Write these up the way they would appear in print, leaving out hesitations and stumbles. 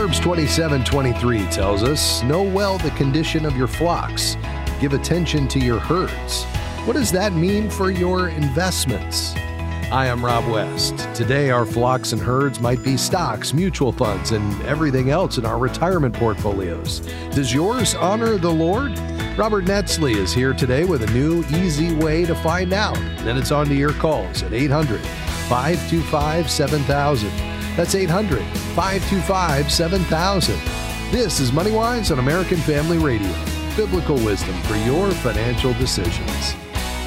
Proverbs 27:23 tells us, "Know well the condition of your flocks. Give attention to your herds." What does that mean for your investments? I am Rob West. Today, our flocks and herds might be stocks, mutual funds, and everything else in our retirement portfolios. Does yours honor the Lord? Robert Netzley is here today with a new, easy way to find out. Then it's on to your calls at 800-525-7000. That's 800-525-7000. This is MoneyWise on American Family Radio. Biblical wisdom for your financial decisions.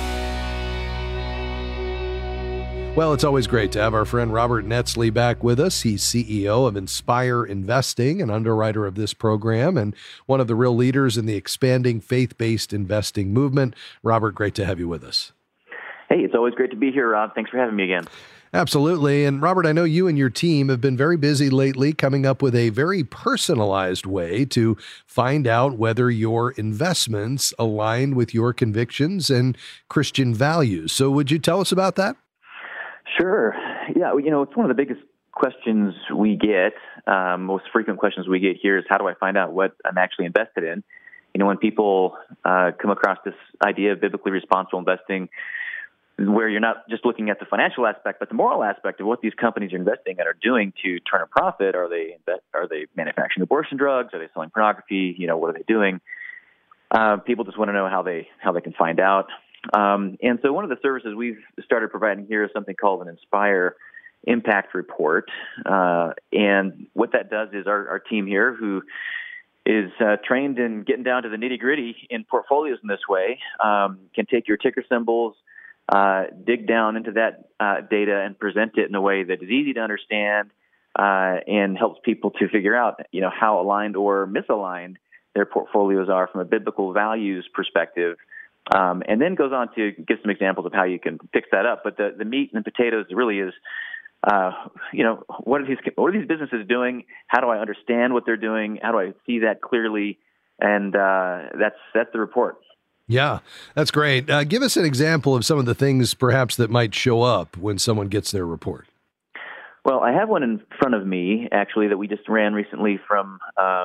Well, it's always great to have our friend Robert Netzley back with us. He's CEO of Inspire Investing, an underwriter of this program, and one of the real leaders in the expanding faith-based investing movement. Robert, great to have you with us. Hey, it's always great to be here, Rob. Thanks for having me again. Absolutely. And Robert, I know you and your team have been very busy lately coming up with a very personalized way to find out whether your investments align with your convictions and Christian values. So would you tell us about that? Sure. Yeah, it's one of the biggest questions we get, most frequent questions we get here is, how do I find out what I'm actually invested in? When people come across this idea of biblically responsible investing, where you're not just looking at the financial aspect, but the moral aspect of what these companies are investing in are doing to turn a profit. Are they manufacturing abortion drugs? Are they selling pornography? What are they doing? People just want to know how they can find out. And so one of the services we've started providing here is something called an Inspire Impact Report. And what that does is our team here, who is trained in getting down to the nitty-gritty in portfolios in this way, can take your ticker symbols, dig down into that data and present it in a way that is easy to understand and helps people to figure out, how aligned or misaligned their portfolios are from a biblical values perspective. And then goes on to give some examples of how you can fix that up. But the meat and potatoes really is, what are these businesses doing? How do I understand what they're doing? How do I see that clearly? And that's the report. Yeah, that's great. Give us an example of some of the things perhaps that might show up when someone gets their report. Well, I have one in front of me, actually, that we just ran recently from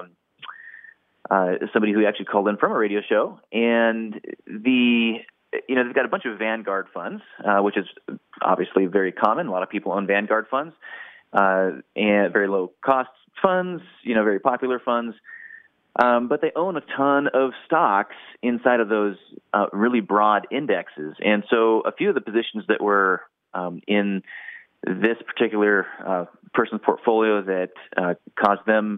somebody who actually called in from a radio show, and they've got a bunch of Vanguard funds, which is obviously very common. A lot of people own Vanguard funds, and very low cost funds, very popular funds. But they own a ton of stocks inside of those really broad indexes. And so a few of the positions that were in this particular person's portfolio that caused them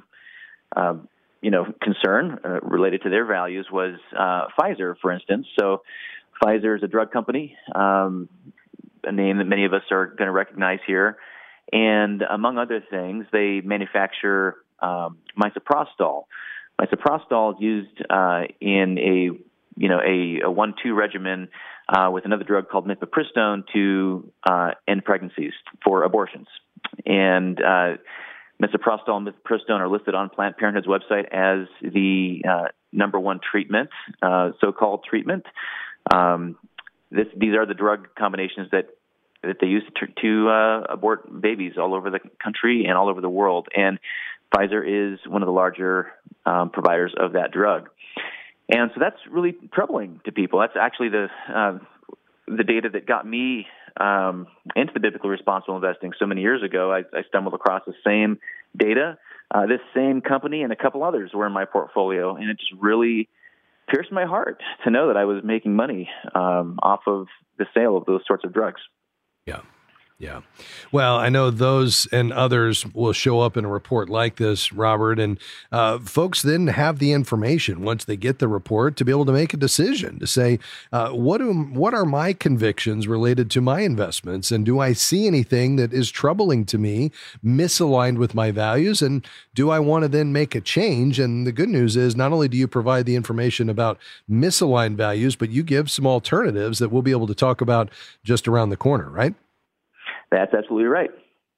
concern related to their values was Pfizer, for instance. So Pfizer is a drug company, a name that many of us are going to recognize here. And among other things, they manufacture misoprostol. Misoprostol is used in a 1-2 regimen with another drug called mifepristone to end pregnancies for abortions. And misoprostol and mifepristone are listed on Planned Parenthood's website as the number one treatment, so-called treatment. These are the drug combinations that they use to abort babies all over the country and all over the world. And Pfizer is one of the larger providers of that drug. And so that's really troubling to people. That's actually the data that got me into the biblical responsible investing so many years ago. I stumbled across the same data. This same company and a couple others were in my portfolio, and it just really pierced my heart to know that I was making money off of the sale of those sorts of drugs. Yeah. Well, I know those and others will show up in a report like this, Robert, and folks then have the information once they get the report to be able to make a decision to say, what are my convictions related to my investments? And do I see anything that is troubling to me, misaligned with my values? And do I want to then make a change? And the good news is not only do you provide the information about misaligned values, but you give some alternatives that we'll be able to talk about just around the corner, right? That's absolutely right.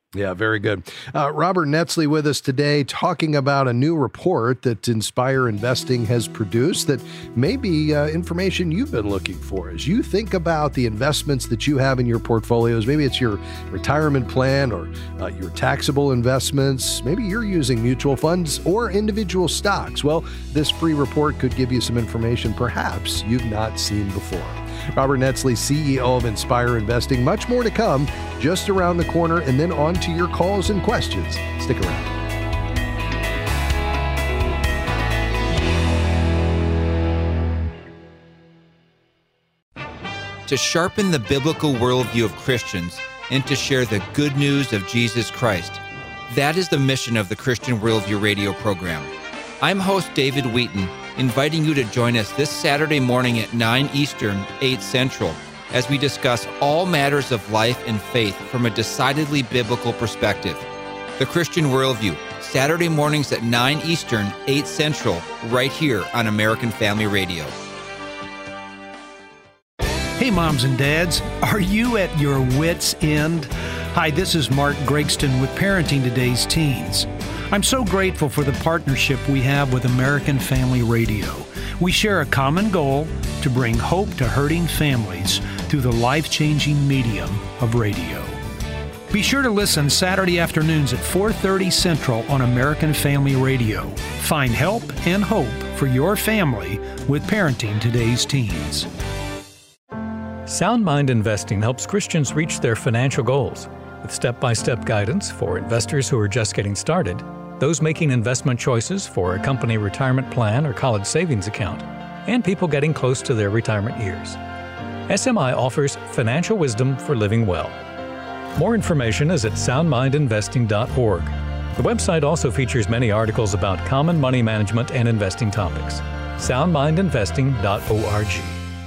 Yeah, very good. Robert Netzly with us today talking about a new report that Inspire Investing has produced that may be information you've been looking for. As you think about the investments that you have in your portfolios, maybe it's your retirement plan or your taxable investments, maybe you're using mutual funds or individual stocks. Well, this free report could give you some information perhaps you've not seen before. Robert Netzly, CEO of Inspire Investing. Much more to come just around the corner, and then on to your calls and questions. Stick around. To sharpen the biblical worldview of Christians and to share the good news of Jesus Christ. That is the mission of the Christian Worldview radio program. I'm host David Wheaton, inviting you to join us this Saturday morning at 9 Eastern, 8 Central, as we discuss all matters of life and faith from a decidedly biblical perspective. The Christian Worldview, Saturday mornings at 9 Eastern, 8 Central, right here on American Family Radio. Hey, moms and dads, are you at your wits' end? Hi, this is Mark Gregston with Parenting Today's Teens. I'm so grateful for the partnership we have with American Family Radio. We share a common goal to bring hope to hurting families through the life-changing medium of radio. Be sure to listen Saturday afternoons at 4:30 Central on American Family Radio. Find help and hope for your family with Parenting Today's Teens. Sound Mind Investing helps Christians reach their financial goals with step-by-step guidance for investors who are just getting started, those making investment choices for a company retirement plan or college savings account, and people getting close to their retirement years. SMI offers financial wisdom for living well. More information is at soundmindinvesting.org. The website also features many articles about common money management and investing topics. soundmindinvesting.org.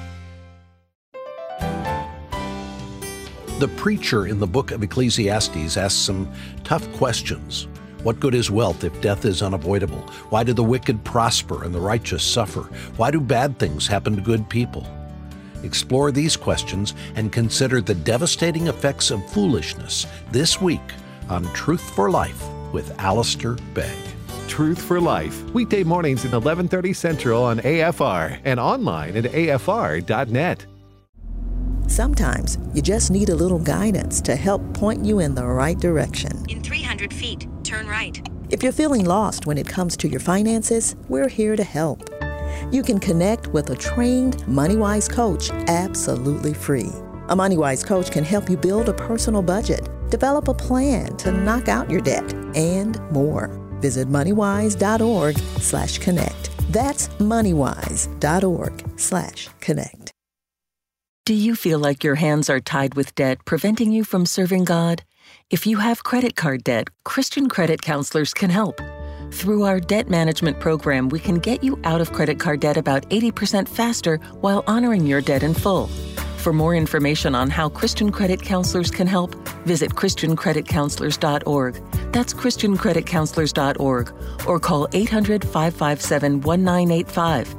The preacher in the book of Ecclesiastes asks some tough questions. What good is wealth if death is unavoidable? Why do the wicked prosper and the righteous suffer? Why do bad things happen to good people? Explore these questions and consider the devastating effects of foolishness this week on Truth for Life with Alistair Begg. Truth for Life, weekday mornings at 11:30 Central on AFR and online at afr.net. Sometimes you just need a little guidance to help point you in the right direction. In 300 feet, turn right. If you're feeling lost when it comes to your finances, we're here to help. You can connect with a trained MoneyWise coach absolutely free. A MoneyWise coach can help you build a personal budget, develop a plan to knock out your debt, and more. Visit moneywise.org/connect. That's moneywise.org/connect. Do you feel like your hands are tied with debt, preventing you from serving God? If you have credit card debt, Christian Credit Counselors can help. Through our debt management program, we can get you out of credit card debt about 80% faster while honoring your debt in full. For more information on how Christian Credit Counselors can help, visit ChristianCreditCounselors.org. That's ChristianCreditCounselors.org, or call 800-557-1985.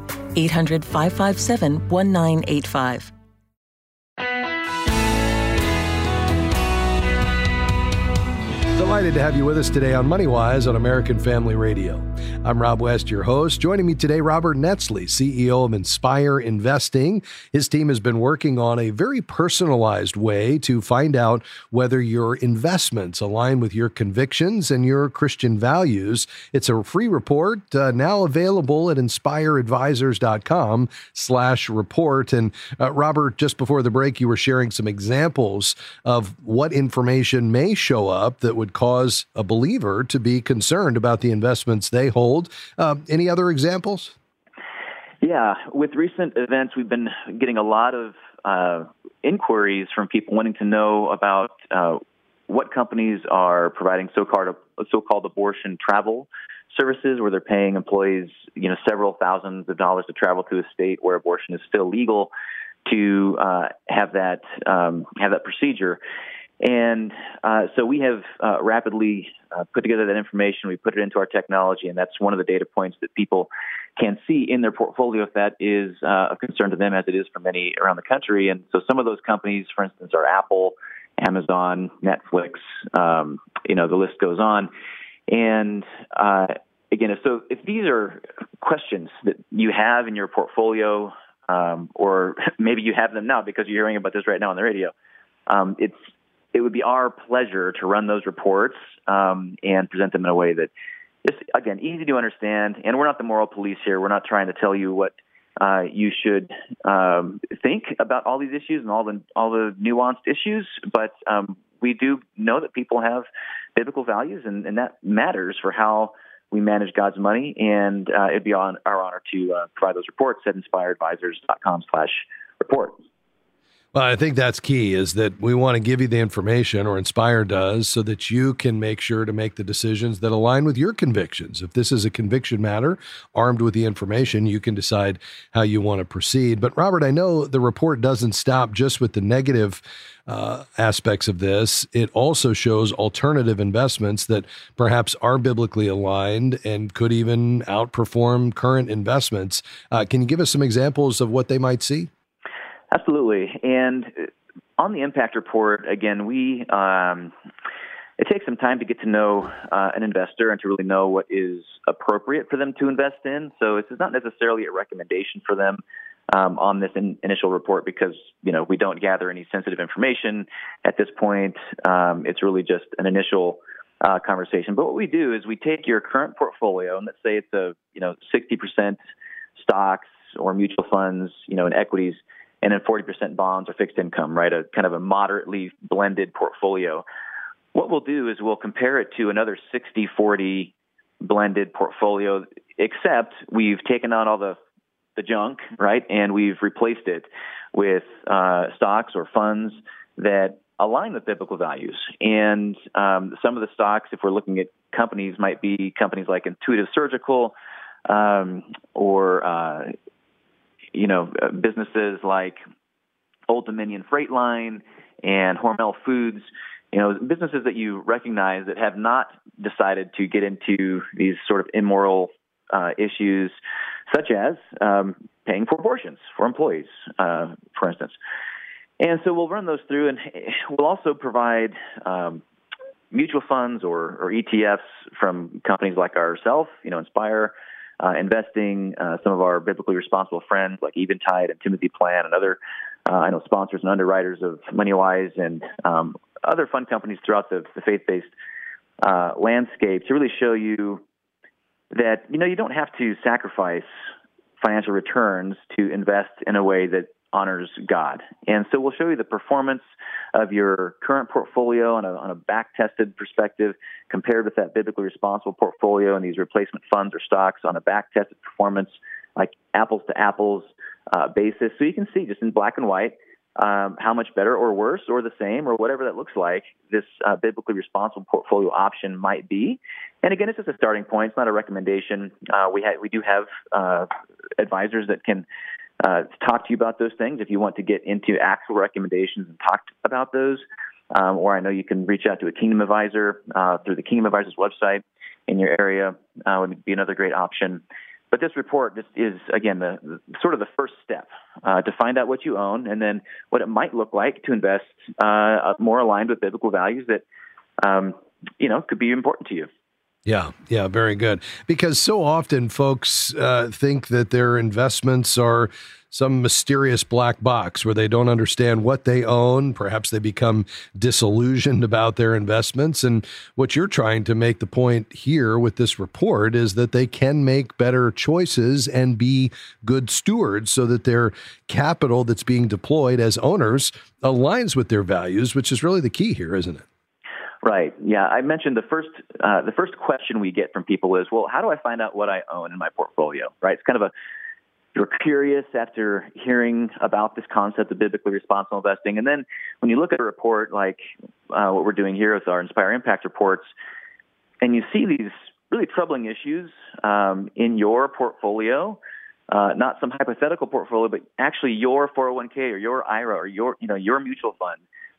800-557-1985. Delighted to have you with us today on MoneyWise on American Family Radio. I'm Rob West, your host. Joining me today, Robert Netzly, CEO of Inspire Investing. His team has been working on a very personalized way to find out whether your investments align with your convictions and your Christian values. It's a free report now available at inspireadvisors.com/report. And Robert, just before the break, you were sharing some examples of what information may show up that would cause a believer to be concerned about the investments they hold. Any other examples? Yeah, with recent events, we've been getting a lot of inquiries from people wanting to know about what companies are providing so-called abortion travel services, where they're paying employees, several thousands of dollars to travel to a state where abortion is still legal to have that procedure. And so we have rapidly put together that information. We put it into our technology, and that's one of the data points that people can see in their portfolio if that is of concern to them, as it is for many around the country. And so some of those companies, for instance, are Apple Amazon, Netflix, the list goes on. And again, if these are questions that you have in your portfolio, or maybe you have them now because you're hearing about this right now on the radio, it would be our pleasure to run those reports and present them in a way that is, again, easy to understand. And we're not the moral police here. We're not trying to tell you what you should think about all these issues and all the nuanced issues, but we do know that people have biblical values, and that matters for how we manage God's money. And it'd be our honor to provide those reports at inspiredadvisors.com/report. Well, I think that's key, is that we want to give you the information, or Inspire does, so that you can make sure to make the decisions that align with your convictions. If this is a conviction matter, armed with the information, you can decide how you want to proceed. But Robert, I know the report doesn't stop just with the negative aspects of this. It also shows alternative investments that perhaps are biblically aligned and could even outperform current investments. Can you give us some examples of what they might see? Absolutely. And on the impact report, again, it takes some time to get to know an investor and to really know what is appropriate for them to invest in. So this is not necessarily a recommendation for them on this initial report, because, we don't gather any sensitive information at this point. It's really just an initial conversation. But what we do is we take your current portfolio, and let's say it's 60% stocks or mutual funds, in equities, and then 40% bonds or fixed income, right? A kind of a moderately blended portfolio. What we'll do is we'll compare it to another 60-40 blended portfolio, except we've taken out all the junk, right? And we've replaced it with stocks or funds that align with biblical values. And some of the stocks, if we're looking at companies, might be companies like Intuitive Surgical, or businesses like Old Dominion Freight Line and Hormel Foods, businesses that you recognize that have not decided to get into these sort of immoral issues, such as paying for abortions for employees, for instance. And so we'll run those through, and we'll also provide mutual funds or ETFs from companies like ourselves, Inspire Investing, some of our biblically responsible friends like Eventide and Timothy Plan, and other sponsors and underwriters of MoneyWise, and other fund companies throughout the faith-based landscape, to really show you that you don't have to sacrifice financial returns to invest in a way that honors God. And so we'll show you the performance of your current portfolio on a back-tested perspective compared with that biblically responsible portfolio and these replacement funds or stocks on a back-tested performance, like apples to apples basis. So you can see just in black and white how much better or worse or the same or whatever that looks like this biblically responsible portfolio option might be. And again, it's just a starting point. It's not a recommendation. We do have advisors that can talk to you about those things if you want to get into actual recommendations and talk about those. Or I know you can reach out to a Kingdom Advisor through the Kingdom Advisors website in your area. Would be another great option. But this report is, again, the sort of the first step to find out what you own, and then what it might look like to invest more aligned with biblical values that could be important to you. Yeah, very good. Because so often folks think that their investments are some mysterious black box where they don't understand what they own. Perhaps they become disillusioned about their investments. And what you're trying to make the point here with this report is that they can make better choices and be good stewards so that their capital that's being deployed as owners aligns with their values, which is really the key here, isn't it? Right. Yeah. I mentioned the first question we get from people is, well, how do I find out what I own in my portfolio? Right. It's kind of you're curious after hearing about this concept of biblically responsible investing. And then when you look at a report like what we're doing here with our Inspire Impact reports, and you see these really troubling issues in your portfolio, not some hypothetical portfolio, but actually your 401k or your IRA or your mutual fund,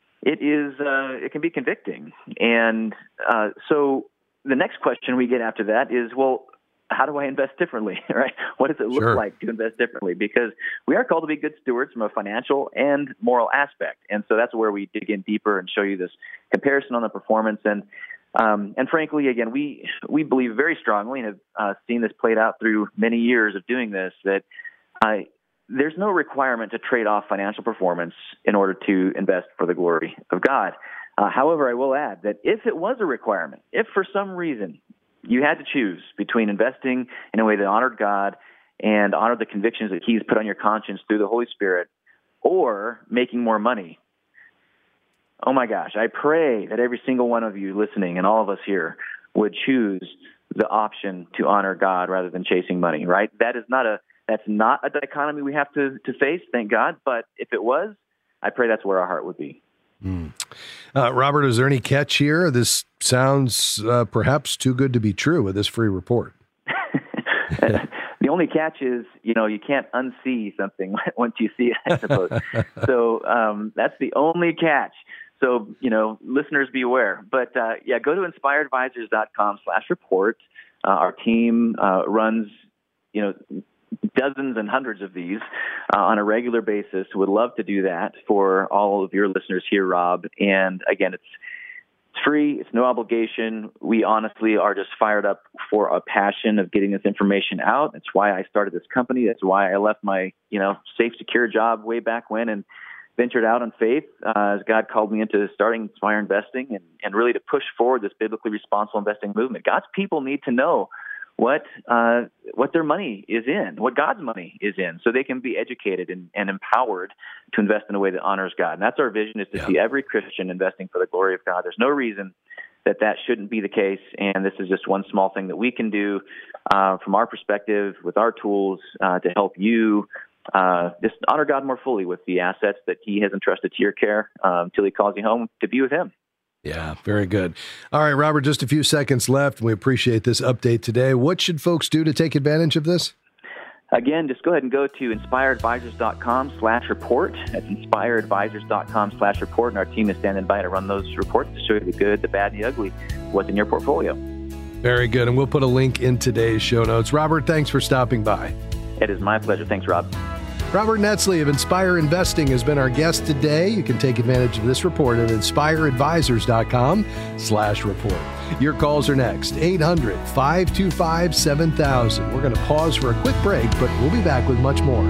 it can be convicting. And so the next question we get after that is, well, how do I invest differently, right? What does it look like to invest differently? Because we are called to be good stewards from a financial and moral aspect. And so that's where we dig in deeper and show you this comparison on the performance. And frankly, again, we believe very strongly and have seen this played out through many years of doing this, that there's no requirement to trade off financial performance in order to invest for the glory of God. However, I will add that if it was a requirement, if for some reason you had to choose between investing in a way that honored God and honored the convictions that He's put on your conscience through the Holy Spirit, or making more money, oh my gosh, I pray that every single one of you listening and all of us here would choose the option to honor God rather than chasing money, right? That's not a dichotomy we have to face, thank God. But if it was, I pray that's where our heart would be. Robert, is there any catch here? This sounds perhaps too good to be true with this free report. The only catch is, you can't unsee something once you see it, I suppose. So that's the only catch. So, listeners be aware. But, go to inspiredadvisors.com/report. Our team runs, dozens and hundreds of these on a regular basis. Would love to do that for all of your listeners here, Rob. And again, it's free. It's no obligation. We honestly are just fired up for a passion of getting this information out. That's why I started this company. That's why I left my, safe, secure job way back when and ventured out on faith as God called me into starting Inspire Investing and really to push forward this biblically responsible investing movement. God's people need to know what their money is in, what God's money is in, so they can be educated and empowered to invest in a way that honors God. And that's our vision, is to see every Christian investing for the glory of God. There's no reason that shouldn't be the case, and this is just one small thing that we can do from our perspective with our tools to help you just honor God more fully with the assets that He has entrusted to your care until He calls you home to be with Him. Yeah, very good. All right, Robert, just a few seconds left. We appreciate this update today. What should folks do to take advantage of this? Again, just go ahead and go to inspiredadvisors.com/report. That's inspiredadvisors.com/report. And our team is standing by to run those reports to show you the good, the bad, and the ugly, what's in your portfolio. Very good. And we'll put a link in today's show notes. Robert, thanks for stopping by. It is my pleasure. Thanks, Rob. Robert Netzly of Inspire Investing has been our guest today. You can take advantage of this report at inspireadvisors.com/report. Your calls are next, 800-525-7000. We're going to pause for a quick break, but we'll be back with much more.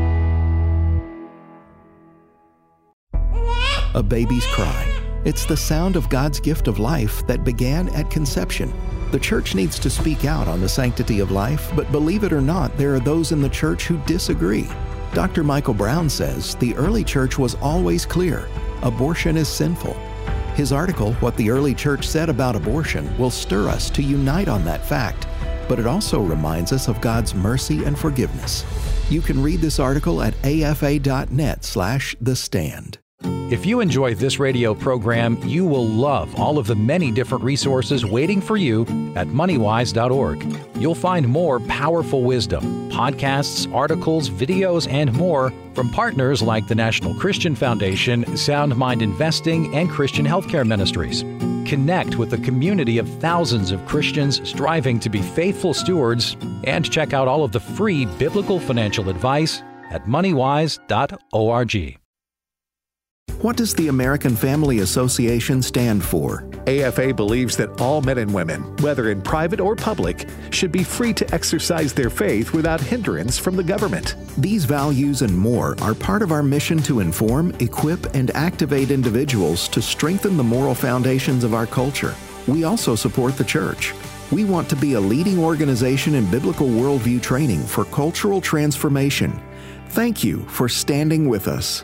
A baby's cry. It's the sound of God's gift of life that began at conception. The church needs to speak out on the sanctity of life, but believe it or not, there are those in the church who disagree. Dr. Michael Brown says the early church was always clear: abortion is sinful. His article, What the Early Church Said About Abortion, will stir us to unite on that fact, but it also reminds us of God's mercy and forgiveness. You can read this article at afa.net/thestand. If you enjoy this radio program, you will love all of the many different resources waiting for you at moneywise.org. You'll find more powerful wisdom, podcasts, articles, videos, and more from partners like the National Christian Foundation, Sound Mind Investing, and Christian Healthcare Ministries. Connect with a community of thousands of Christians striving to be faithful stewards, and check out all of the free biblical financial advice at moneywise.org. What does the American Family Association stand for? AFA believes that all men and women, whether in private or public, should be free to exercise their faith without hindrance from the government. These values and more are part of our mission to inform, equip, and activate individuals to strengthen the moral foundations of our culture. We also support the church. We want to be a leading organization in biblical worldview training for cultural transformation. Thank you for standing with us.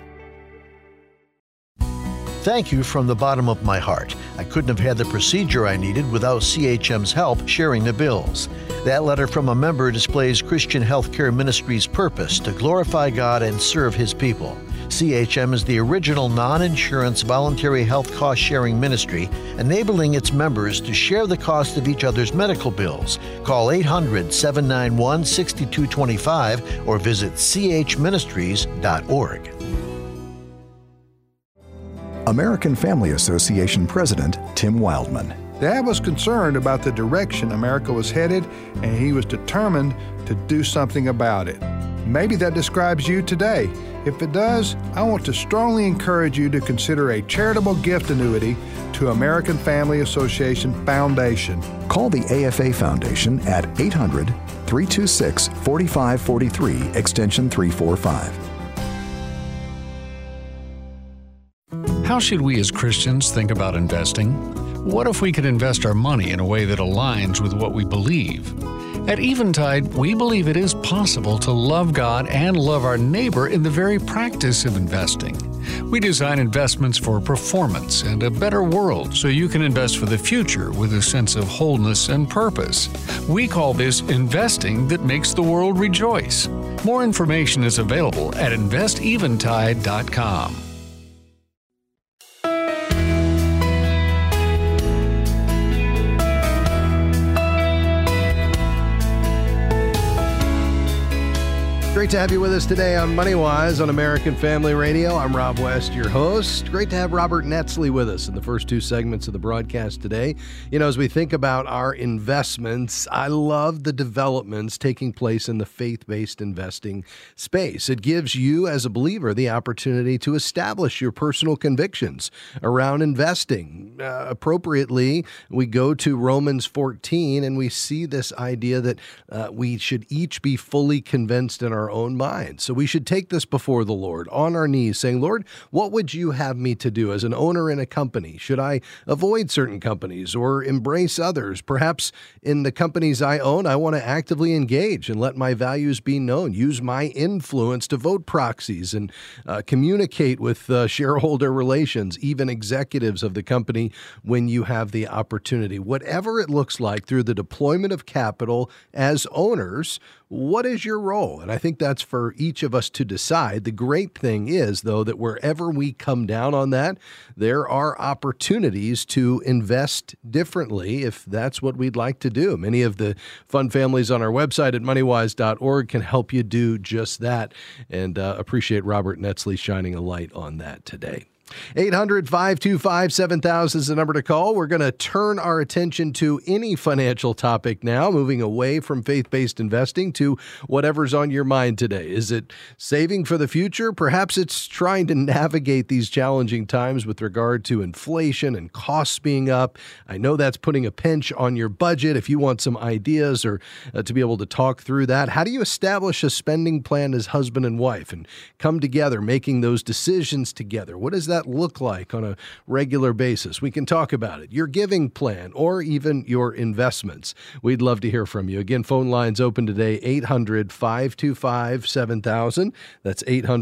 Thank you from the bottom of my heart. I couldn't have had the procedure I needed without CHM's help sharing the bills. That letter from a member displays Christian Healthcare Ministries' purpose to glorify God and serve His people. CHM is the original non-insurance voluntary health cost-sharing ministry, enabling its members to share the cost of each other's medical bills. Call 800-791-6225 or visit chministries.org. American Family Association President Tim Wildman. Dad was concerned about the direction America was headed, and he was determined to do something about it. Maybe that describes you today. If it does, I want to strongly encourage you to consider a charitable gift annuity to American Family Association Foundation. Call the AFA Foundation at 800-326-4543, extension 345. How should we as Christians think about investing? What if we could invest our money in a way that aligns with what we believe? At Eventide, we believe it is possible to love God and love our neighbor in the very practice of investing. We design investments for performance and a better world so you can invest for the future with a sense of wholeness and purpose. We call this investing that makes the world rejoice. More information is available at investeventide.com. Great to have you with us today on MoneyWise on American Family Radio. I'm Rob West, your host. Great to have Robert Netzley with us in the first two segments of the broadcast today. You know, as we think about our investments, I love the developments taking place in the faith-based investing space. It gives you, as a believer, the opportunity to establish your personal convictions around investing. Appropriately, we go to Romans 14 and we see this idea that we should each be fully convinced in our own minds. So we should take this before the Lord on our knees saying, Lord, what would you have me to do as an owner in a company? Should I avoid certain companies or embrace others? Perhaps in the companies I own, I want to actively engage and let my values be known, use my influence to vote proxies and communicate with shareholder relations, even executives of the company when you have the opportunity. Whatever it looks like through the deployment of capital as owners, what is your role? And I think that's for each of us to decide. The great thing is, though, that wherever we come down on that, there are opportunities to invest differently if that's what we'd like to do. Many of the fund families on our website at moneywise.org can help you do just that. And appreciate Robert Netzley shining a light on that today. 800-525-7000 is the number to call. We're going to turn our attention to any financial topic now, moving away from faith-based investing to whatever's on your mind today. Is it saving for the future? Perhaps it's trying to navigate these challenging times with regard to inflation and costs being up. I know that's putting a pinch on your budget. If you want some ideas or to be able to talk through that, how do you establish a spending plan as husband and wife and come together, making those decisions together? What does that look like on a regular basis? We can talk about it. Your giving plan or even your investments. We'd love to hear from you. Again, phone lines open today, 800-525-7000. That's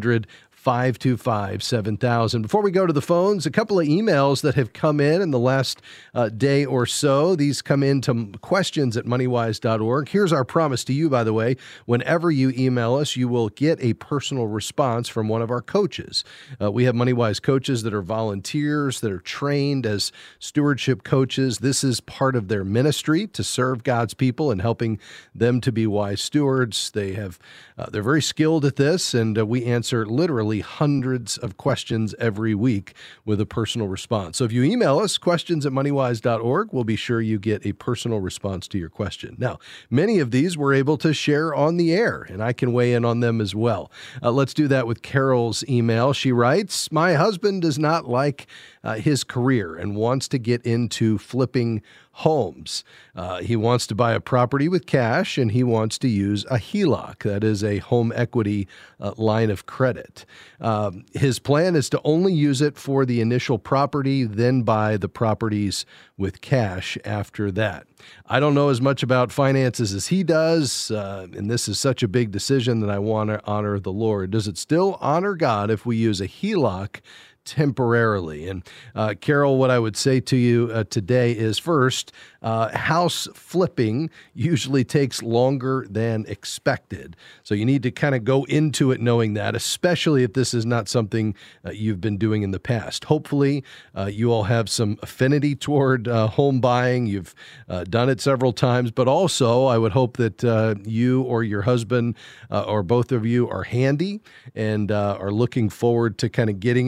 800-525-7000. Before we go to the phones, a couple of emails that have come in the last day or so. These come in to questions at moneywise.org. Here's our promise to you, by the way. Whenever you email us, you will get a personal response from one of our coaches. We have MoneyWise coaches that are volunteers, that are trained as stewardship coaches. This is part of their ministry to serve God's people and helping them to be wise stewards. They're very skilled at this, and we answer literally hundreds of questions every week with a personal response. So if you email us, questions@moneywise.org, we'll be sure you get a personal response to your question. Now, many of these we're able to share on the air, and I can weigh in on them as well. Let's do that with Carol's email. She writes, my husband does not like his career and wants to get into flipping homes. He wants to buy a property with cash, and he wants to use a HELOC. That is a home equity line of credit. His plan is to only use it for the initial property, then buy the properties with cash after that. I don't know as much about finances as he does, and this is such a big decision that I want to honor the Lord. Does it still honor God if we use a HELOC temporarily? And Carol, what I would say to you today is, first, house flipping usually takes longer than expected. So you need to kind of go into it knowing that, especially if this is not something you've been doing in the past. Hopefully, you all have some affinity toward home buying. You've done it several times, but also I would hope that you or your husband or both of you are handy and are looking forward to kind of getting in there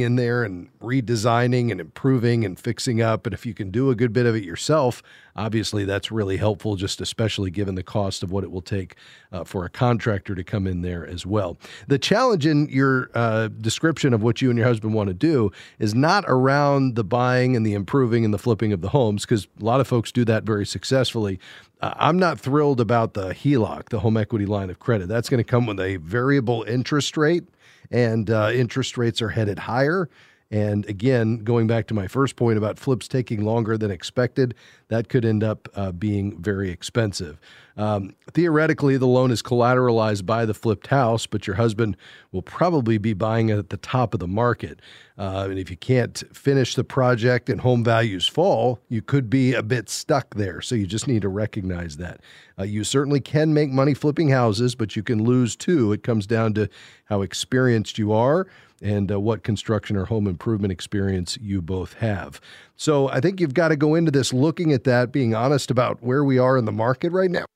and redesigning and improving and fixing up. And if you can do a good bit of it yourself, obviously that's really helpful, just especially given the cost of what it will take for a contractor to come in there as well. The challenge in your description of what you and your husband want to do is not around the buying and the improving and the flipping of the homes, because a lot of folks do that very successfully. I'm not thrilled about the HELOC, the home equity line of credit. That's going to come with a variable interest rate, and interest rates are headed higher. And again, going back to my first point about flips taking longer than expected, that could end up being very expensive. Theoretically, the loan is collateralized by the flipped house, but your husband will probably be buying it at the top of the market. And if you can't finish the project and home values fall, you could be a bit stuck there. So you just need to recognize that. You certainly can make money flipping houses, but you can lose too. It comes down to how experienced you are and what construction or home improvement experience you both have. So I think you've got to go into this looking at that, being honest about where we are in the market right now.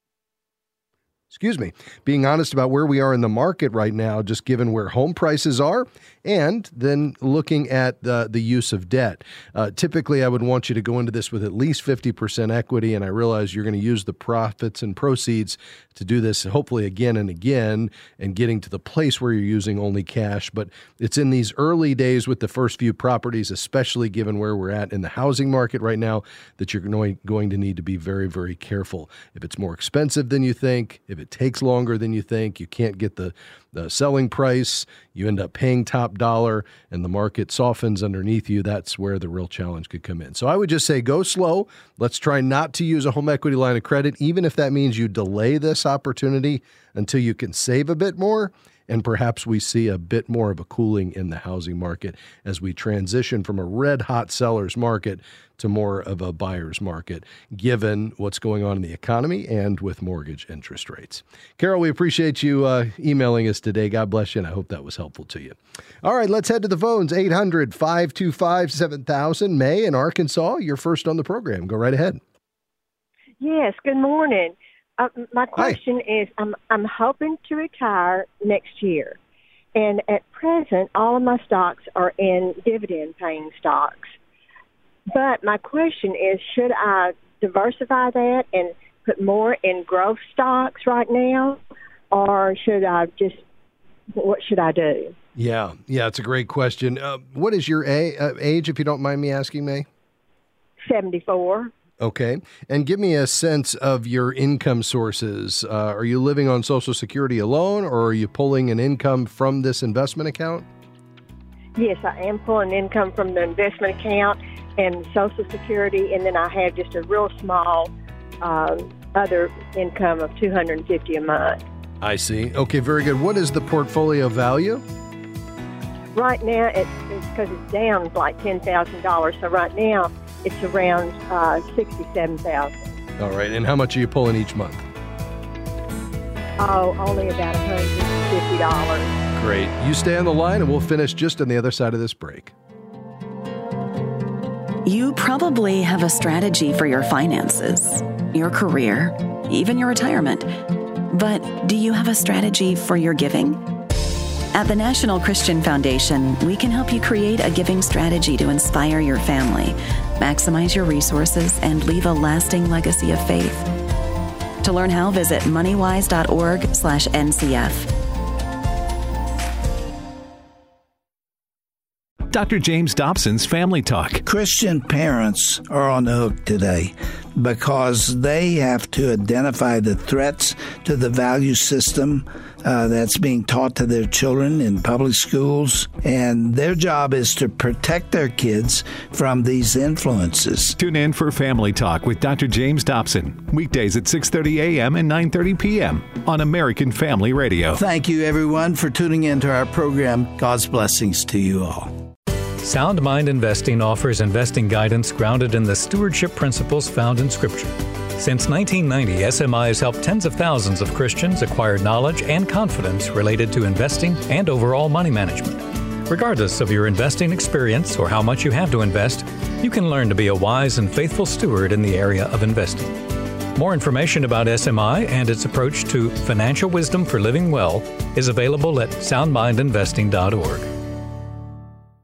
Being honest about where we are in the market right now, just given where home prices are, and then looking at the use of debt. Typically, I would want you to go into this with at least 50% equity, and I realize you're going to use the profits and proceeds to do this hopefully again and again, and getting to the place where you're using only cash. But it's in these early days with the first few properties, especially given where we're at in the housing market right now, that you're going to need to be very, very careful. If it's more expensive than you think, if it takes longer than you think, you can't get the selling price, you end up paying top dollar, and the market softens underneath you, that's where the real challenge could come in. So I would just say go slow. Let's try not to use a home equity line of credit, even if that means you delay this opportunity until you can save a bit more. And perhaps we see a bit more of a cooling in the housing market as we transition from a red-hot seller's market to more of a buyer's market, given what's going on in the economy and with mortgage interest rates. Carol, we appreciate you emailing us today. God bless you, and I hope that was helpful to you. All right, let's head to the phones. 800-525-7000. May in Arkansas, you're first on the program. Go right ahead. Yes, good morning. My question is, I'm hoping to retire next year, and at present, all of my stocks are in dividend-paying stocks. But my question is, should I diversify that and put more in growth stocks right now, or what should I do? Yeah, it's a great question. What is your age, if you don't mind me asking, May? 74. Okay. And give me a sense of your income sources. Are you living on Social Security alone, or are you pulling an income from this investment account? Yes, I am pulling income from the investment account and Social Security, and then I have just a real small other income of $250 a month. I see. Okay, very good. What is the portfolio value? Right now, it's because it's down like $10,000. So right now, it's around $67,000. All right. And how much are you pulling each month? Oh, only about $150. Great. You stay on the line, and we'll finish just on the other side of this break. You probably have a strategy for your finances, your career, even your retirement. But do you have a strategy for your giving? At the National Christian Foundation, we can help you create a giving strategy to inspire your family, maximize your resources, and leave a lasting legacy of faith. To learn how, visit moneywise.org/NCF. Dr. James Dobson's Family Talk. Christian parents are on the hook today because they have to identify the threats to the value system that's being taught to their children in public schools, and their job is to protect their kids from these influences. Tune in for Family Talk with Dr. James Dobson, weekdays at 6:30 a.m. and 9:30 p.m. on American Family Radio. Thank you, everyone, for tuning into our program. God's blessings to you all. Sound Mind Investing offers investing guidance grounded in the stewardship principles found in Scripture. Since 1990, SMI has helped tens of thousands of Christians acquire knowledge and confidence related to investing and overall money management. Regardless of your investing experience or how much you have to invest, you can learn to be a wise and faithful steward in the area of investing. More information about SMI and its approach to financial wisdom for living well is available at soundmindinvesting.org.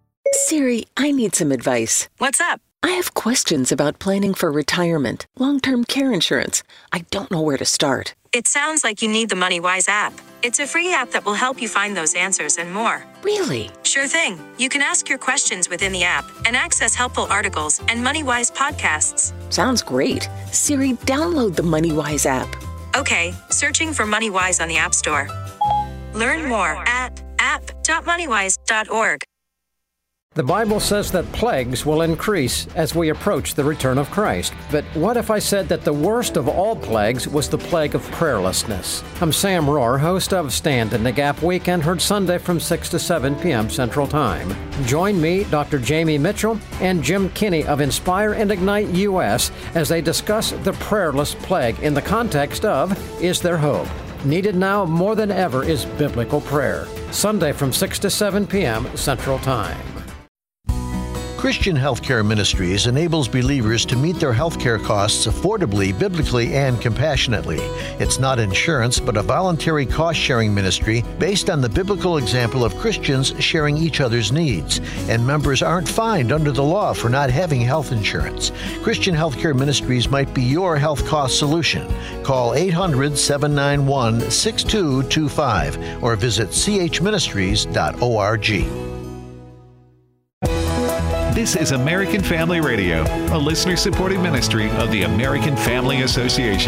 Siri, I need some advice. What's up? I have questions about planning for retirement, long-term care insurance. I don't know where to start. It sounds like you need the MoneyWise app. It's a free app that will help you find those answers and more. Really? Sure thing. You can ask your questions within the app and access helpful articles and MoneyWise podcasts. Sounds great. Siri, download the MoneyWise app. Okay, searching for MoneyWise on the App Store. Learn more at app.moneywise.org. The Bible says that plagues will increase as we approach the return of Christ. But what if I said that the worst of all plagues was the plague of prayerlessness? I'm Sam Rohr, host of Stand in the Gap Weekend, heard Sunday from 6 to 7 p.m. Central Time. Join me, Dr. Jamie Mitchell, and Jim Kinney of Inspire and Ignite U.S. as they discuss the prayerless plague in the context of, is there hope? Needed now more than ever is biblical prayer. Sunday from 6 to 7 p.m. Central Time. Christian Healthcare Ministries enables believers to meet their healthcare costs affordably, biblically, and compassionately. It's not insurance, but a voluntary cost-sharing ministry based on the biblical example of Christians sharing each other's needs. And members aren't fined under the law for not having health insurance. Christian Healthcare Ministries might be your health cost solution. Call 800-791-6225 or visit chministries.org. This is American Family Radio, a listener-supported ministry of the American Family Association.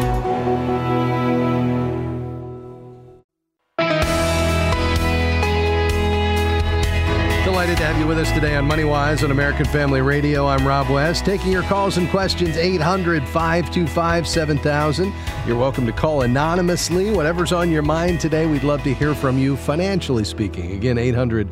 Delighted to have you with us today on MoneyWise on American Family Radio. I'm Rob West, taking your calls and questions, 800-525-7000. You're welcome to call anonymously. Whatever's on your mind today, we'd love to hear from you, financially speaking. Again,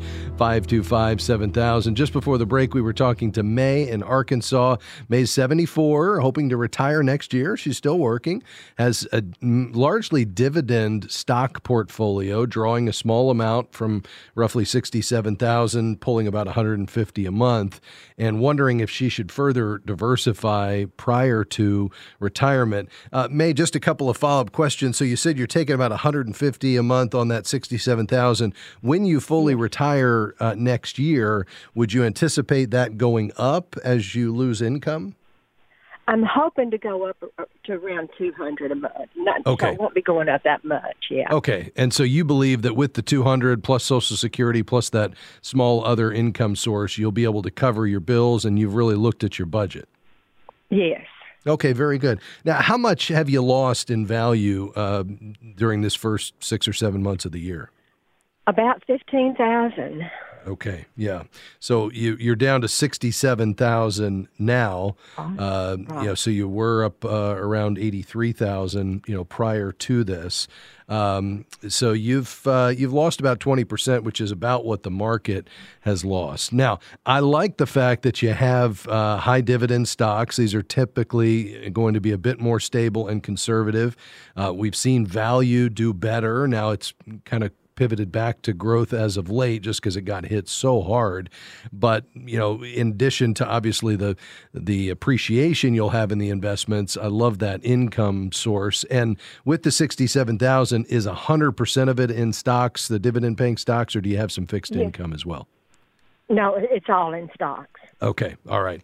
800-525-7000. Just before the break, we were talking to May in Arkansas. May's 74, hoping to retire next year. She's still working, has a largely dividend stock portfolio, drawing a small amount from roughly $67,000, pulling about $150 a month, and wondering if she should further diversify prior to retirement. May, just a couple of follow-up questions. So you said you're taking about $150 a month on that $67,000. When you fully retire next year, would you anticipate that going up as you lose income? I'm hoping to go up to around $200 a month. Okay. So it won't be going up that much, yeah. Okay. And so you believe that with the $200 plus Social Security plus that small other income source, you'll be able to cover your bills, and you've really looked at your budget? Yes. Okay, very good. Now, how much have you lost in value during this first 6 or 7 months of the year? About $15,000. Okay, yeah. So you're down to $67,000 now. So you were up around $83,000, prior to this. So you've lost about 20%, which is about what the market has lost. Now, I like the fact that you have high dividend stocks. These are typically going to be a bit more stable and conservative. We've seen value do better. Now it's kind of pivoted back to growth as of late just because it got hit so hard. But, in addition to obviously the appreciation you'll have in the investments, I love that income source. And with the $67,000, is 100% of it in stocks, the dividend paying stocks, or do you have some fixed income as well? No, it's all in stocks. Okay. All right.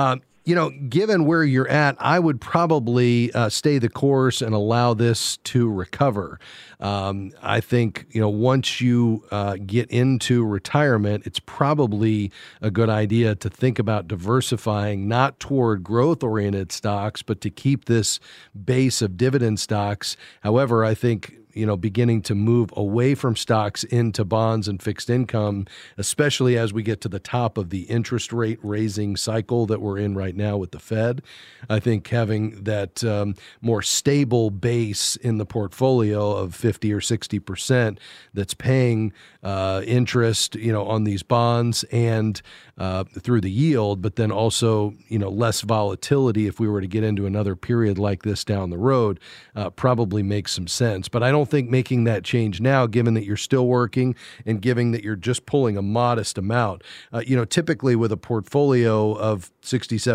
Given where you're at, I would probably stay the course and allow this to recover. I think, once you get into retirement, it's probably a good idea to think about diversifying, not toward growth-oriented stocks, but to keep this base of dividend stocks. However, I think beginning to move away from stocks into bonds and fixed income, especially as we get to the top of the interest rate raising cycle that we're in right now with the Fed. I think having that more stable base in the portfolio of 50 or 60% that's paying interest, on these bonds and through the yield, but then also, less volatility if we were to get into another period like this down the road, probably makes some sense. But I don't think making that change now, given that you're still working and given that you're just pulling a modest amount, typically with a portfolio of $67,000,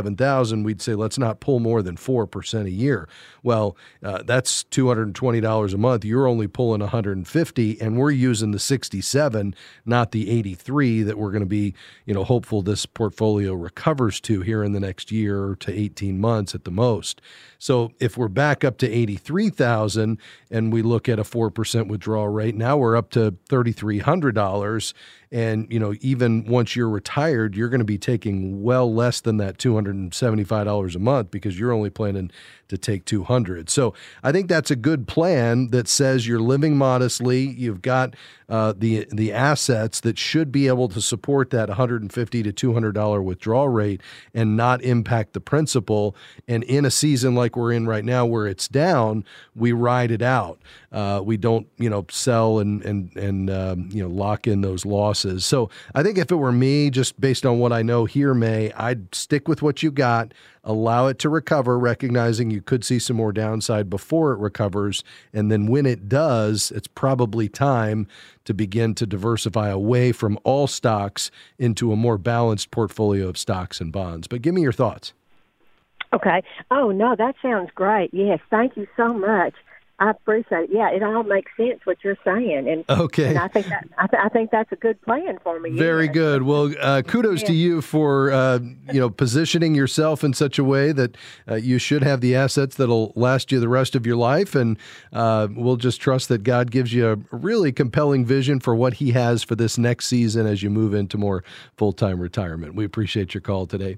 $67,000, we'd say let's not pull more than 4% a year. Well, that's $220 a month. You're only pulling $150, and we're using the 67, not the 83 that we're going to be, hopeful this portfolio recovers to here in the next year to 18 months at the most. So if we're back up to 83,000 and we look at a 4% withdrawal rate, now we're up to $3,300. And, even once you're retired, you're going to be taking well less than that $275 a month because you're only planning to take $200. So I think that's a good plan that says you're living modestly. You've got the assets that should be able to support that $150 to $200 withdrawal rate and not impact the principal. And in a season like we're in right now where it's down, we ride it out. We don't, sell and lock in those losses. So I think if it were me, just based on what I know here, May, I'd stick with what you got, allow it to recover, recognizing you could see some more downside before it recovers. And then when it does, it's probably time to begin to diversify away from all stocks into a more balanced portfolio of stocks and bonds. But give me your thoughts. Okay. Oh, no, that sounds great. Yes, thank you so much. I appreciate it. Yeah, it all makes sense what you're saying, and okay. And I think that's a good plan for me. Very good. Well, kudos to you for positioning yourself in such a way that you should have the assets that'll last you the rest of your life, and we'll just trust that God gives you a really compelling vision for what He has for this next season as you move into more full-time retirement. We appreciate your call today.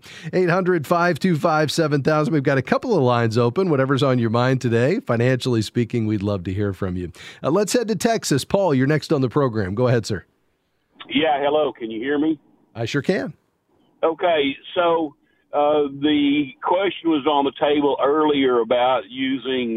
800-525-7000. We've got a couple of lines open. Whatever's on your mind today, financially speaking. We'd love to hear from you. Let's head to Texas. Paul, you're next on the program. Go ahead, sir. Yeah, hello. Can you hear me? I sure can. Okay, so the question was on the table earlier about using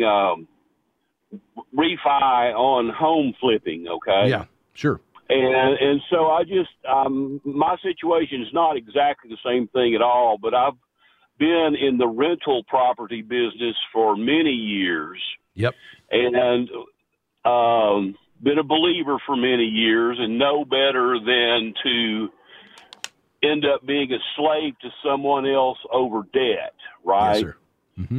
refi on home flipping, okay? Yeah, sure. And so I just, my situation is not exactly the same thing at all, but I've been in the rental property business for many years. Yep. And been a believer for many years and know better than to end up being a slave to someone else over debt, right? Yes, sir. Mm-hmm.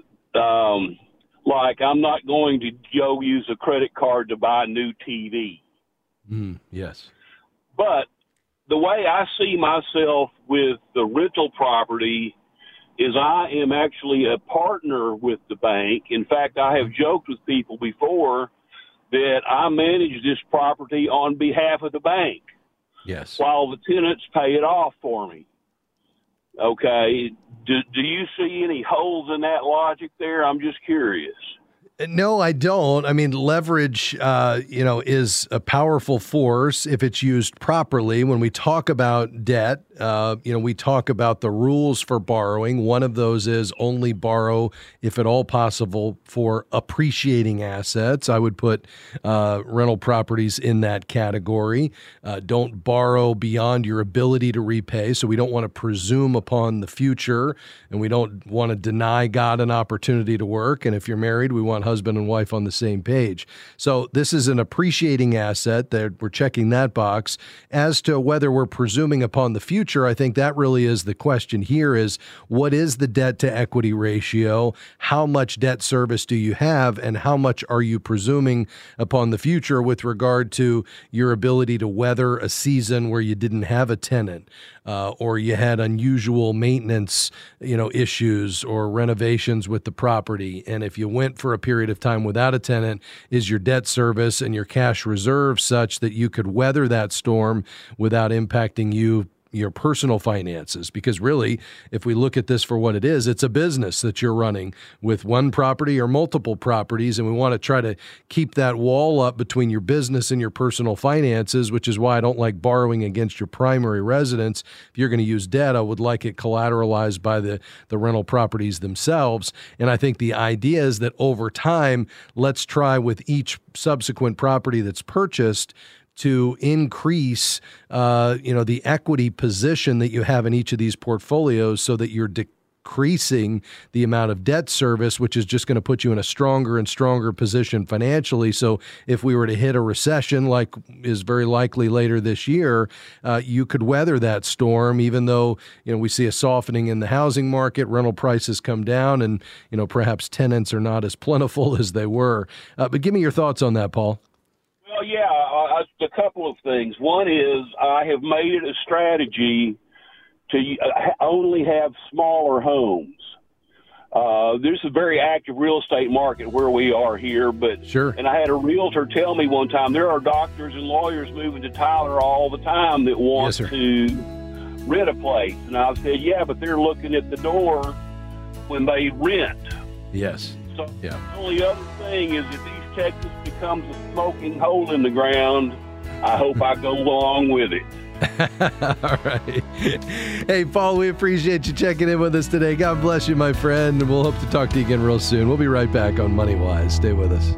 Like I'm not going to go use a credit card to buy a new TV. Yes. But the way I see myself with the rental property is I am actually a partner with the bank. In fact, I have joked with people before that I manage this property on behalf of the bank. Yes. While the tenants pay it off for me. Okay. Do you see any holes in that logic there? I'm just curious. No, I don't. I mean, leverage, is a powerful force if it's used properly. When we talk about debt, we talk about the rules for borrowing. One of those is only borrow, if at all possible, for appreciating assets. I would put rental properties in that category. Don't borrow beyond your ability to repay. So we don't want to presume upon the future, and we don't want to deny God an opportunity to work. And if you're married, we want husband and wife on the same page. So this is an appreciating asset that we're checking that box. As to whether we're presuming upon the future, I think that really is the question here is what is the debt to equity ratio? How much debt service do you have? And how much are you presuming upon the future with regard to your ability to weather a season where you didn't have a tenant or you had unusual maintenance, issues or renovations with the property? And if you went for a period of time without a tenant, is your debt service and your cash reserve such that you could weather that storm without impacting your personal finances? Because really, if we look at this for what it is, it's a business that you're running with one property or multiple properties, and we want to try to keep that wall up between your business and your personal finances, which is why I don't like borrowing against your primary residence. If you're going to use debt, I would like it collateralized by the rental properties themselves. And I think the idea is that over time, let's try with each subsequent property that's purchased to increase, the equity position that you have in each of these portfolios so that you're decreasing the amount of debt service, which is just going to put you in a stronger and stronger position financially. So if we were to hit a recession, like is very likely later this year, you could weather that storm, even though, we see a softening in the housing market, rental prices come down, and, perhaps tenants are not as plentiful as they were. But give me your thoughts on that, Paul. Well, yeah, a couple of things. One is I have made it a strategy to only have smaller homes. There's a very active real estate market where we are here, but sure. And I had a realtor tell me one time there are doctors and lawyers moving to Tyler all the time that want to rent a place. And I said, yeah, but they're looking at the door when they rent. Yes. So the only other thing is if East Texas becomes a smoking hole in the ground, I hope I go along with it. All right. Hey, Paul, we appreciate you checking in with us today. God bless you, my friend, and we'll hope to talk to you again real soon. We'll be right back on Money Wise. Stay with us.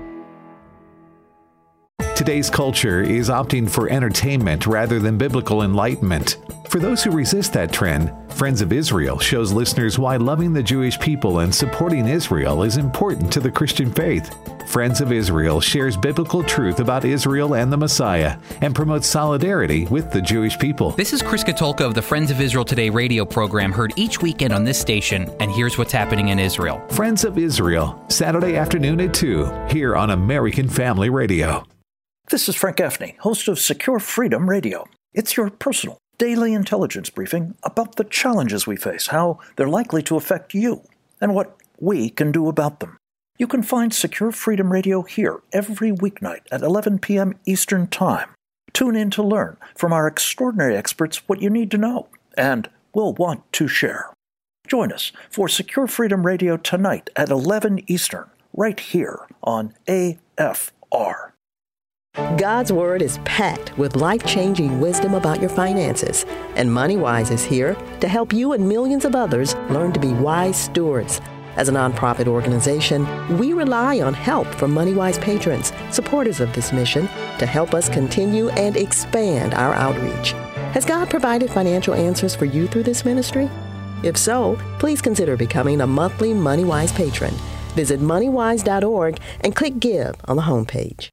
Today's culture is opting for entertainment rather than biblical enlightenment. For those who resist that trend, Friends of Israel shows listeners why loving the Jewish people and supporting Israel is important to the Christian faith. Friends of Israel shares biblical truth about Israel and the Messiah and promotes solidarity with the Jewish people. This is Chris Katulka of the Friends of Israel Today radio program, heard each weekend on this station, and here's what's happening in Israel. Friends of Israel, Saturday afternoon at 2, here on American Family Radio. This is Frank Gaffney, host of Secure Freedom Radio. It's your personal daily intelligence briefing about the challenges we face, how they're likely to affect you, and what we can do about them. You can find Secure Freedom Radio here every weeknight at 11 p.m. Eastern Time. Tune in to learn from our extraordinary experts what you need to know and will want to share. Join us for Secure Freedom Radio tonight at 11 Eastern, right here on AFR. God's Word is packed with life-changing wisdom about your finances, and MoneyWise is here to help you and millions of others learn to be wise stewards. As a nonprofit organization, we rely on help from MoneyWise patrons, supporters of this mission, to help us continue and expand our outreach. Has God provided financial answers for you through this ministry? If so, please consider becoming a monthly MoneyWise patron. Visit moneywise.org and click Give on the homepage.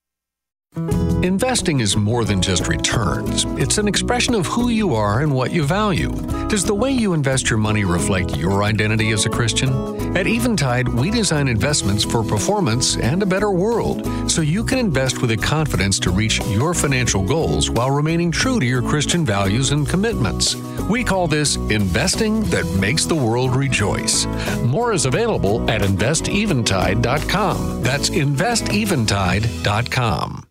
Investing is more than just returns. It's an expression of who you are and what you value. Does the way you invest your money reflect your identity as a Christian? At Eventide, we design investments for performance and a better world, so you can invest with the confidence to reach your financial goals while remaining true to your Christian values and commitments. We call this investing that makes the world rejoice. More is available at investeventide.com. That's investeventide.com.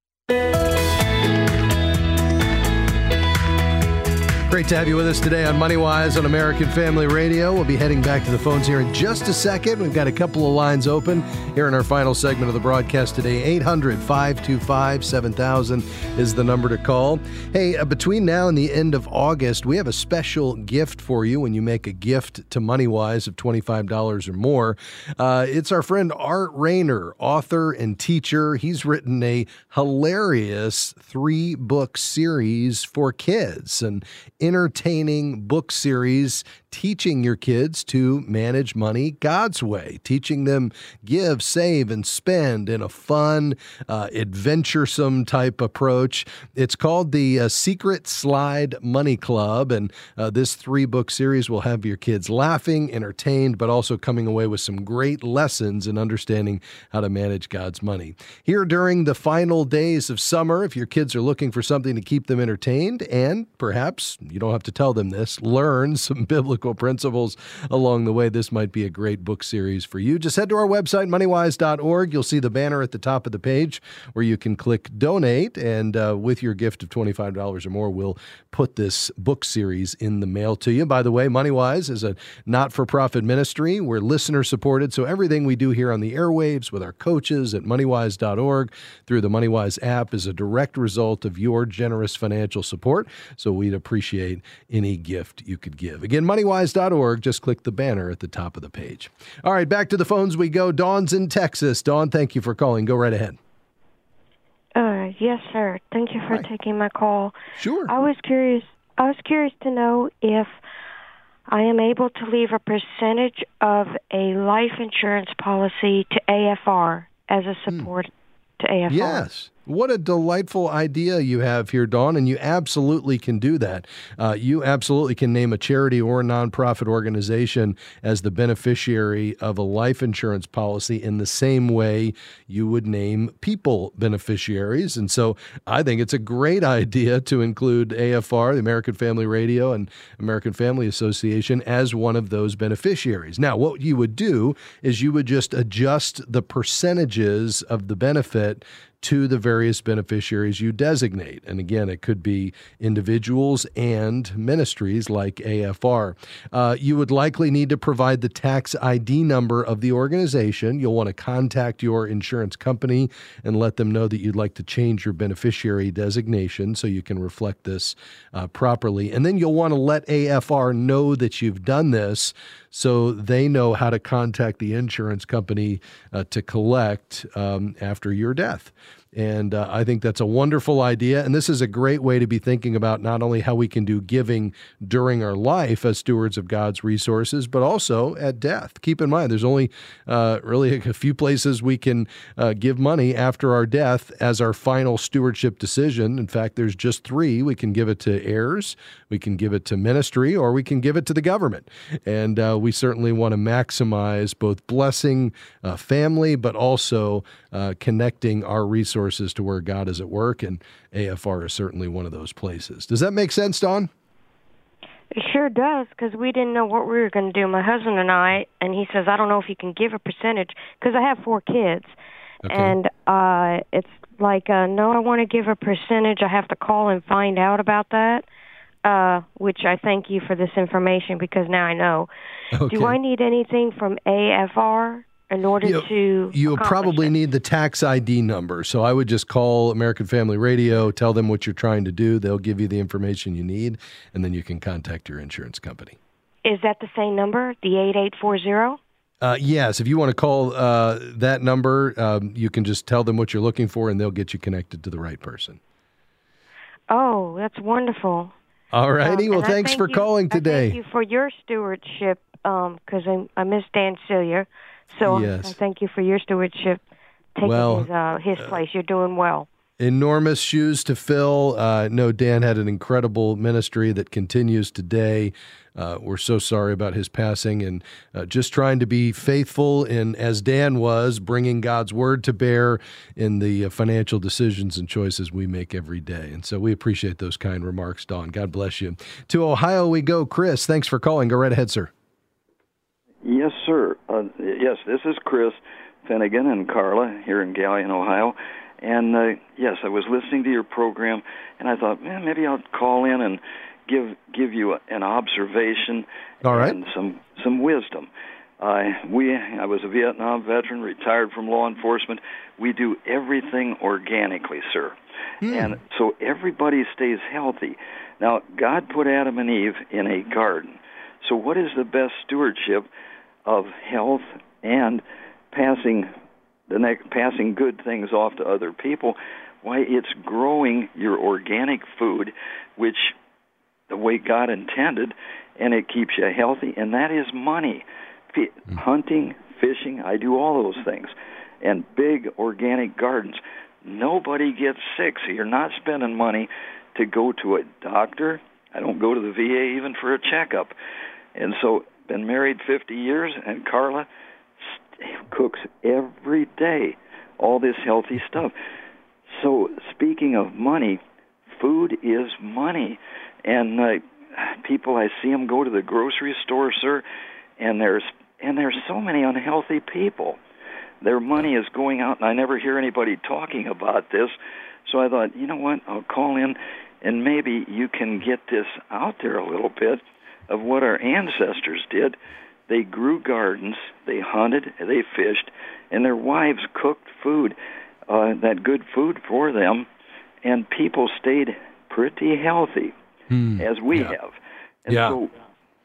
Great to have you with us today on MoneyWise on American Family Radio. We'll be heading back to the phones here in just a second. We've got a couple of lines open here in our final segment of the broadcast today. 800-525-7000 is the number to call. Hey, between now and the end of August, we have a special gift for you when you make a gift to MoneyWise of $25 or more. It's our friend Art Rayner, author and teacher. He's written a hilarious 3-book series for kids, and entertaining book series teaching your kids to manage money God's way, teaching them give, save, and spend in a fun, adventuresome type approach. It's called the Secret Slide Money Club, and this 3-book series will have your kids laughing, entertained, but also coming away with some great lessons in understanding how to manage God's money. Here during the final days of summer, if your kids are looking for something to keep them entertained and perhaps, you don't have to tell them this, learn some biblical principles along the way, this might be a great book series for you. Just head to our website, moneywise.org. You'll see the banner at the top of the page where you can click donate, and with your gift of $25 or more, we'll put this book series in the mail to you. By the way, MoneyWise is a not-for-profit ministry. We're listener-supported, so everything we do here on the airwaves with our coaches at moneywise.org through the MoneyWise app is a direct result of your generous financial support, so we'd appreciate any gift you could give. Again, moneywise.org. Just click the banner at the top of the page. All right, back to the phones we go. Dawn's in Texas. Dawn, thank you for calling. Go right ahead. Yes, sir. Thank you for taking my call. Sure. I was curious to know if I am able to leave a percentage of a life insurance policy to AFR as a support to AFR. Yes. What a delightful idea you have here, Dawn, and you absolutely can do that. You absolutely can name a charity or a nonprofit organization as the beneficiary of a life insurance policy in the same way you would name people beneficiaries. And so I think it's a great idea to include AFR, the American Family Radio and American Family Association, as one of those beneficiaries. Now, what you would do is you would just adjust the percentages of the benefit to the various beneficiaries you designate. And again, it could be individuals and ministries like AFR. You would likely need to provide the tax ID number of the organization. You'll want to contact your insurance company and let them know that you'd like to change your beneficiary designation so you can reflect this properly. And then you'll want to let AFR know that you've done this so they know how to contact the insurance company to collect after your death. And I think that's a wonderful idea. And this is a great way to be thinking about not only how we can do giving during our life as stewards of God's resources, but also at death. Keep in mind, there's only really a few places we can give money after our death as our final stewardship decision. In fact, there's just 3. We can give it to heirs, we can give it to ministry, or we can give it to the government. And we certainly want to maximize both blessing family, but also connecting our resources to where God is at work, and AFR is certainly one of those places. Does that make sense, Dawn? It sure does, because we didn't know what we were going to do, my husband and I, and he says, I don't know if you can give a percentage, because I have 4 kids. Okay. And it's like, no, I want to give a percentage. I have to call and find out about that, which I thank you for this information, because now I know. Okay. Do I need anything from AFR? In order to you'll probably need the tax ID number. So I would just call American Family Radio, tell them what you're trying to do. They'll give you the information you need, and then you can contact your insurance company. Is that the same number, the 8840? Yes. If you want to call that number, you can just tell them what you're looking for, and they'll get you connected to the right person. Oh, that's wonderful. All righty. Well, thanks for calling today. Thank you for your stewardship, because I miss Dan Celia. So yes. I thank you for your stewardship, taking his place. You're doing well. Enormous shoes to fill. No, Dan had an incredible ministry that continues today. We're so sorry about his passing, and just trying to be faithful in, as Dan was, bringing God's word to bear in the financial decisions and choices we make every day. And so we appreciate those kind remarks, Dawn. God bless you. To Ohio we go. Chris, thanks for calling. Go right ahead, sir. Yes, sir. Yes, this is Chris Finnegan and Carla here in Galion, Ohio. And yes, I was listening to your program, and I thought, man, maybe I'll call in and give you an observation and some wisdom. I was a Vietnam veteran, retired from law enforcement. We do everything organically, sir. And so everybody stays healthy. Now, God put Adam and Eve in a garden. So what is the best stewardship of health and passing good things off to other people? Why, it's growing your organic food, which the way God intended, and it keeps you healthy, and that is money. Hunting, fishing, I do all those things. And big organic gardens. Nobody gets sick, so you're not spending money to go to a doctor. I don't go to the VA even for a checkup. And so, been married 50 years, and Carla cooks every day all this healthy stuff. So, speaking of money, food is money. And people, I see them go to the grocery store, sir, and there's so many unhealthy people. Their money is going out, and I never hear anybody talking about this. So I thought, you know what, I'll call in, and maybe you can get this out there a little bit of what our ancestors did. They grew gardens, they hunted, they fished, and their wives cooked food, that good food for them, and people stayed pretty healthy, as we have. And so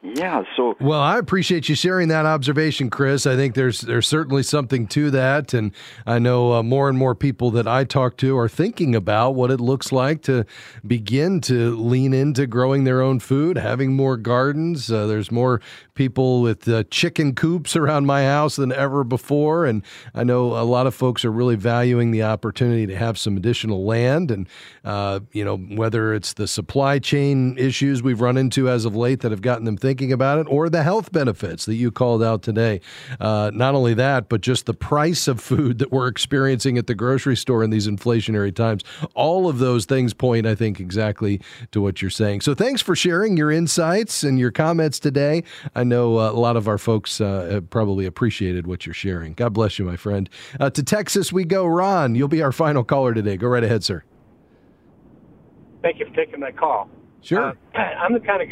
Yeah, so well, I appreciate you sharing that observation, Chris. I think there's certainly something to that, and I know more and more people that I talk to are thinking about what it looks like to begin to lean into growing their own food, having more gardens. There's more people with chicken coops around my house than ever before, and I know a lot of folks are really valuing the opportunity to have some additional land, and whether it's the supply chain issues we've run into as of late that have gotten them thinking about it, or the health benefits that you called out today. Not only that, but just the price of food that we're experiencing at the grocery store in these inflationary times. All of those things point, I think, exactly to what you're saying. So thanks for sharing your insights and your comments today. I know a lot of our folks have probably appreciated what you're sharing. God bless you, my friend. To Texas we go. Ron, you'll be our final caller today. Go right ahead, sir. Thank you for taking my call. Sure. I'm the kind of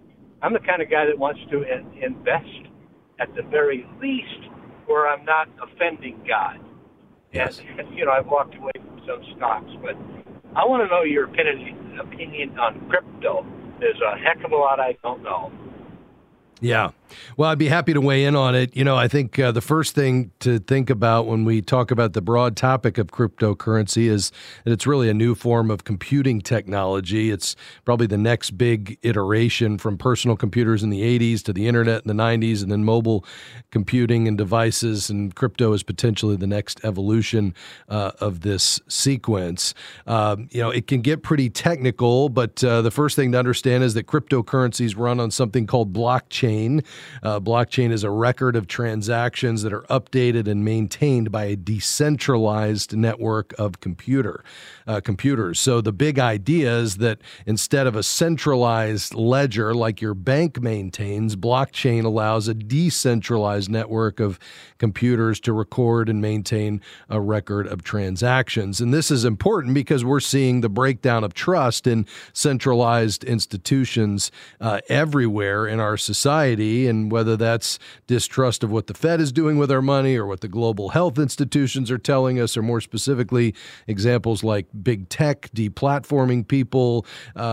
guy that wants to invest at the very least where I'm not offending God. Yes. And, I've walked away from some stocks, but I want to know your opinion on crypto. There's a heck of a lot I don't know. Yeah. Well, I'd be happy to weigh in on it. I think the first thing to think about when we talk about the broad topic of cryptocurrency is that it's really a new form of computing technology. It's probably the next big iteration from personal computers in the 80s to the internet in the 90s, and then mobile computing and devices, and crypto is potentially the next evolution of this sequence. It can get pretty technical, but the first thing to understand is that cryptocurrencies run on something called blockchain. Blockchain is a record of transactions that are updated and maintained by a decentralized network of computers. So the big idea is that instead of a centralized ledger like your bank maintains, blockchain allows a decentralized network of computers to record and maintain a record of transactions. And this is important because we're seeing the breakdown of trust in centralized institutions everywhere in our society. And whether that's distrust of what the Fed is doing with our money or what the global health institutions are telling us, or more specifically, examples like big tech deplatforming people,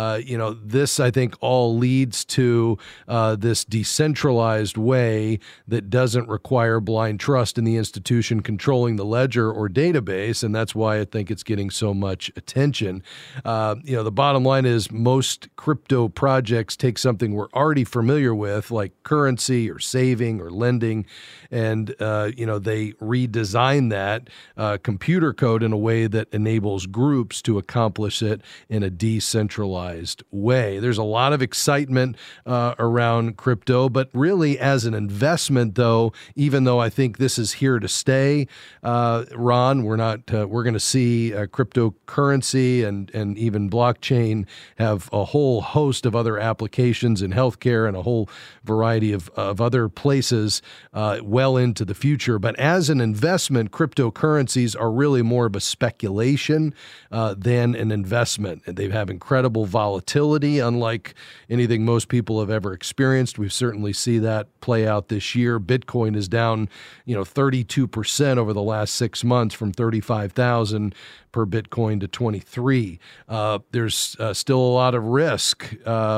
this, I think, all leads to this decentralized way that doesn't require blind trust in the institution controlling the ledger or database. And that's why I think it's getting so much attention. The bottom line is most crypto projects take something we're already familiar with, like currency or saving or lending, and they redesign that computer code in a way that enables groups to accomplish it in a decentralized way. There's a lot of excitement around crypto, but really as an investment, though, even though I think this is here to stay, Ron, we're going to see cryptocurrency and even blockchain have a whole host of other applications in healthcare and a whole variety of other places well into the future. But as an investment, cryptocurrencies are really more of a speculation than an investment. And they have incredible volatility, unlike anything most people have ever experienced. We certainly see that play out this year. Bitcoin is down, 32% over the last 6 months, from 35,000 per Bitcoin to 23. There's still a lot of risk,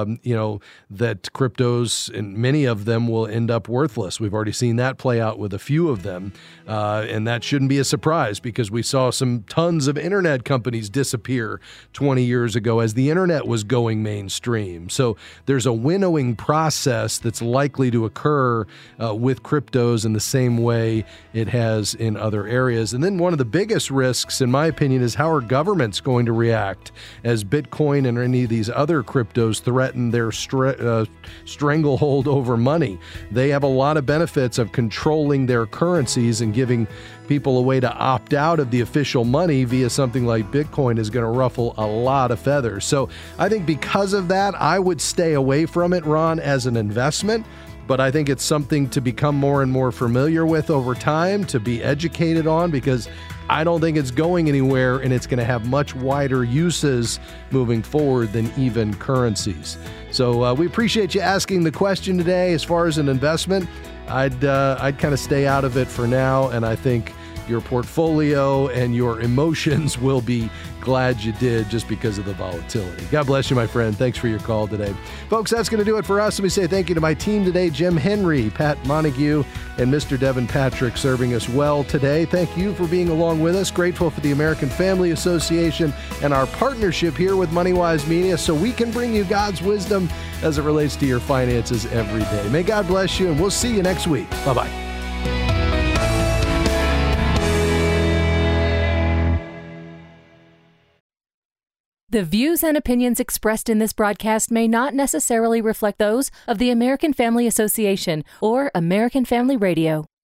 that cryptos, and many of them will end up worthless. We've already seen that play out with a few of them. And that shouldn't be a surprise, because we saw tons of internet companies disappear 20 years ago as the internet was going mainstream. So there's a winnowing process that's likely to occur with cryptos in the same way it has in other areas. And then one of the biggest risks, in my opinion, is how are governments going to react as Bitcoin and any of these other cryptos threaten their stranglehold over money. They have a lot of benefits of controlling their currencies, and giving people a way to opt out of the official money via something like Bitcoin is going to ruffle a lot of feathers. So I think because of that, I would stay away from it, Ron, as an investment. But I think it's something to become more and more familiar with over time, to be educated on, because I don't think it's going anywhere, and it's going to have much wider uses moving forward than even currencies. So we appreciate you asking the question today. As far as an investment, I'd kind of stay out of it for now, and I think your portfolio and your emotions will be glad you did, just because of the volatility. God bless you, my friend. Thanks for your call today. Folks, that's going to do it for us. Let me say thank you to my team today, Jim Henry, Pat Montague, and Mr. Devin Patrick, serving us well today. Thank you for being along with us. Grateful for the American Family Association and our partnership here with MoneyWise Media, so we can bring you God's wisdom as it relates to your finances every day. May God bless you, and we'll see you next week. Bye-bye. The views and opinions expressed in this broadcast may not necessarily reflect those of the American Family Association or American Family Radio.